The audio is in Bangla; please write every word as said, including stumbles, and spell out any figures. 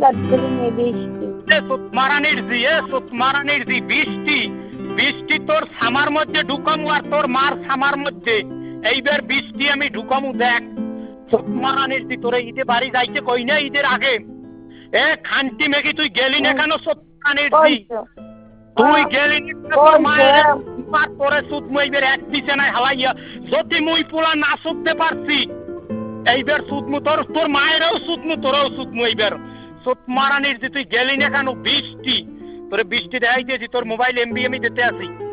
বাদ করে নে বৃষ্টি এ সুতমারানির জি এ সুতমারানির জি বৃষ্টি বৃষ্টি তোর সামার মধ্যে ঢুকামু আর তোর মার সামার মধ্যে এইবার বৃষ্টি আমি ঢুকামু দেখ সুতমারানির জি তোরে ঈদে বাড়ি যাইতে কই না ঈদের আগে এ খান্তি মেঘি তুই গেলি না কেন সুতমারানির জি তুই গেলি না তোর মায়ের মার তোরে সুত মুইবের এক পিছে নাই হালাইয়া যদি মুই পোলা না সুততে পারছি এইবার সুতমু তোর তোর মায়েরও সুতমু তোরও সুতমু এইবার সুতমারানির যে তুই গেলি না কেন বৃষ্টি তোরে বৃষ্টি দেখাইতেছি তোর মোবাইল এমবি আমি দিতে আসি